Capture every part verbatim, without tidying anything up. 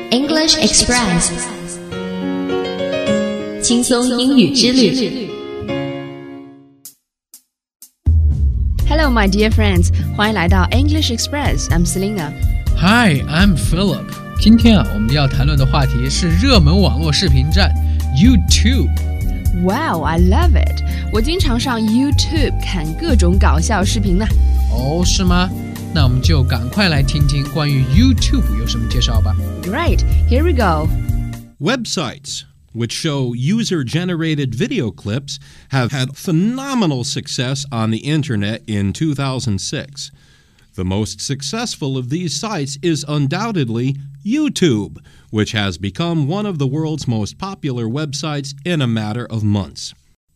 English Express 轻松英语之旅。 Hello my dear friends， 欢迎来到 English Express， I'm Selina。 Hi, I'm Philip。 今天啊，我们要谈论的话题是热门网络视频站 YouTube。Wow, I love it！ 我经常上 YouTube 看各种搞笑视频呢。 哦，是吗？那我们就赶快来听听关于 YouTube 有什么介绍吧。 Right, here we go. Websites, which show user-generated video clips, have had phenomenal success on the internet in two thousand six. The most successful of these sites is undoubtedly YouTube, which has become one of the world's most popular websites in a matter of months.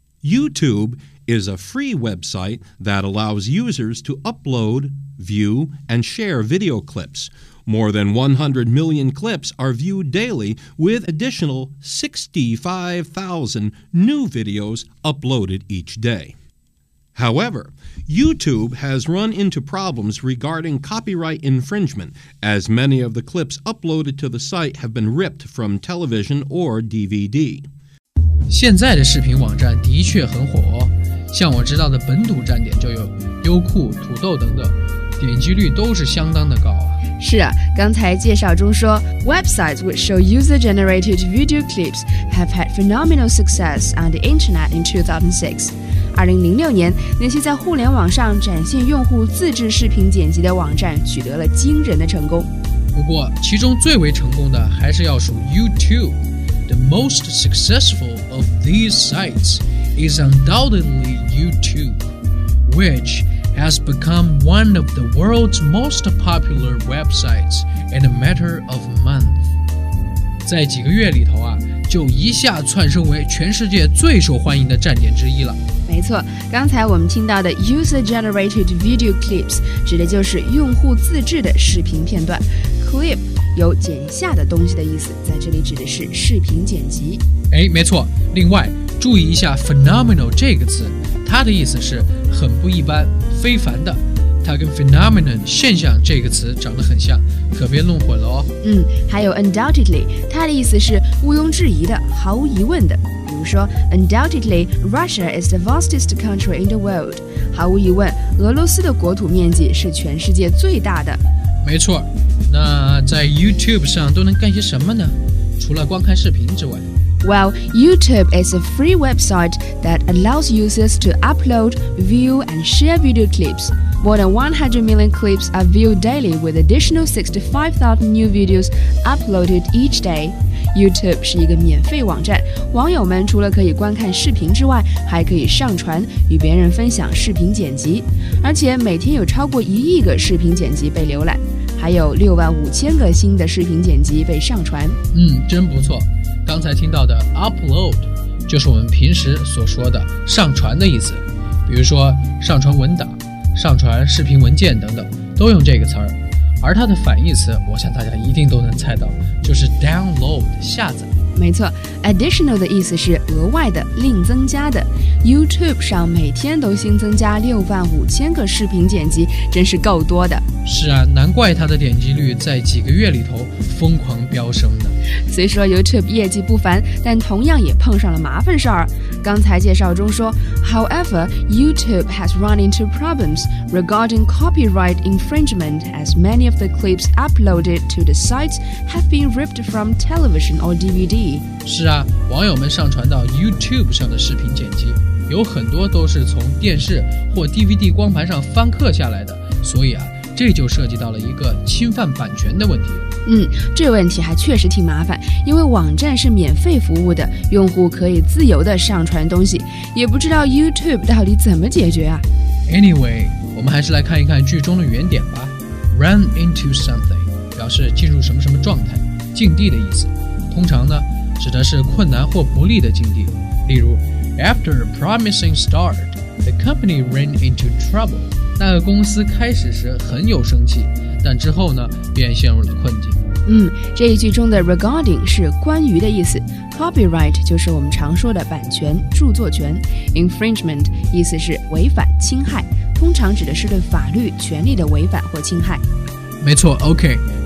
YouTube is a free website that allows users to upload, view, and share video clips. More than one hundred million clips are viewed daily, with additional sixty-five thousand new videos uploaded each day. However, YouTube has run into problems regarding copyright infringement, as many of the clips uploaded to the site have been ripped from television or D V D. 现在的视频网站的确很火哦，像我知道的本土站点就有优酷、土豆等等，点击率都是相当的高啊。 是啊，刚才介绍中说 Websites which show user-generated video clips have had phenomenal success on the internet in two thousand six. 二零零六年，那些在互联网上展现用户自制视频剪辑的网站取得了惊人的成功。 不过，其中最为成功的还是要数 YouTube。The most successful of these sites is undoubtedly YouTube, which has become one of the world's most popular websites in a matter of months. 在几个月里头啊，就一下窜升为全世界最受欢迎的站点之一了。 没错，刚才我们听到的 user-generated video clips 指的就是用户自制的视频片段。Clip 有剪下的东西的意思，在这里指的是视频剪辑。 哎，没错。另外，注意一下 phenomenal 这个词，它的意思是很不一般、非凡的。它跟 phenomenon 现象这个词长得很像，可别弄混了哦。 嗯，还有 undoubtedly， 它的意思是毋庸置疑的、毫无疑问的。比如说 undoubtedly Russia is the vastest country in the world. 毫无疑问，俄罗斯的国土面积是全世界最大的。 没错。那在 YouTube 上都能干些什么呢？除了观看视频之外。 Well, YouTube is a free website that allows users to upload, view, and share video clips. More than one hundred million clips are viewed daily, with additional sixty-five thousand new videos uploaded each day. YouTube 是一个免费网站，网友们除了可以观看视频之外，还可以上传与别人分享视频剪辑，而且每天有超过一亿个视频剪辑被浏览，还有六万五千个新的视频剪辑被上传。 嗯，真不错。刚才听到的 upload 就是我们平时所说的上传的意思，比如说上传文档、上传视频文件等等，都用这个词儿。而它的反义词，我想大家一定都能猜到，就是 download 下载。 没错 ，additional 的意思是额外的、另增加的。YouTube 上每天都新增加六万五千个视频剪辑，真是够多的。 是啊，难怪它的点击率在几个月里头疯狂飙升呢。 虽说 YouTube 业绩不凡，但同样也碰上了麻烦事儿。刚才介绍中说 ，However, YouTube has run into problems regarding copyright infringement, as many of the clips uploaded to the sites have been ripped from television or D V D. 是啊，网友们上传到 YouTube 上的视频剪辑，有很多都是从电视或 D V D 光盘上翻刻下来的，所以啊，这就涉及到了一个侵犯版权的问题。 嗯，这问题还确实挺麻烦，因为网站是免费服务的，用户可以自由地上传东西，也不知道 YouTube 到底怎么解决啊。 Anyway, 我们还是来看一看句中的原点吧。Run into something 表示进入什么什么状态、境地的意思，通常呢指的是困难或不利的境地。例如 After a promising start, the company ran into trouble. 那个公司开始时很有生气，但之后呢便陷入了困境。 嗯，这一句中的 regarding 是关于的意思， copyright 就是我们常说的版权、著作权， infringement 意思是违反、侵害，通常指的是对法律、权利的违反或侵害。 没错 ，OK，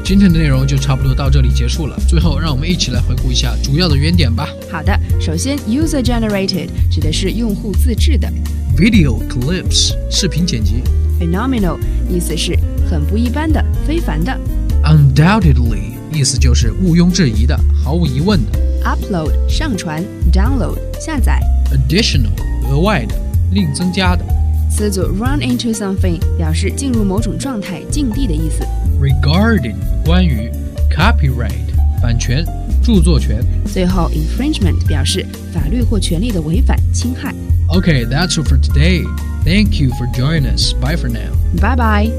今天的内容就差不多到这里结束了。最后，让我们一起来回顾一下主要的原点吧。 好的，首先 user-generated 指的是用户自制的。 Video clips 视频剪辑。 Phenomenal 意思是很不一般的、非凡的。 Undoubtedly 意思就是毋庸置疑的、毫无疑问的。 Upload 上传 ，download 下载。 Additional 额外的、另增加的。 词组 run into something 表示进入某种状态、境地的意思。 Regarding 关于。Copyright 版权、著作权。 最后 infringement 表示法律或权利的违反、侵害。 Okay, that's all for today. Thank you for joining us. Bye for now. Bye bye.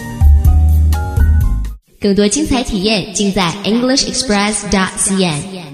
更多精彩体验尽在 English Express dot C N。